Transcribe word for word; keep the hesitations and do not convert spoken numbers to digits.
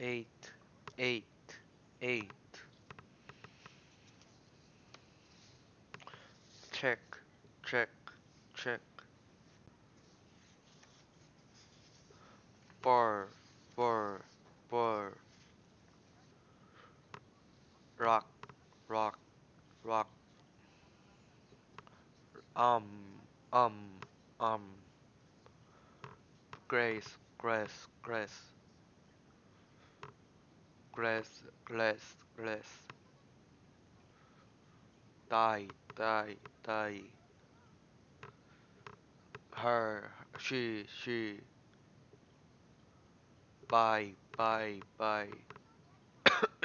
eight, eight, eight. Check, check, check. Four, four, four. Rock, rock, rock. Um, um, um. Grace, grace, grace, grace, grace, grace. Die, die, die. Her, she, she. Bye, bye, bye.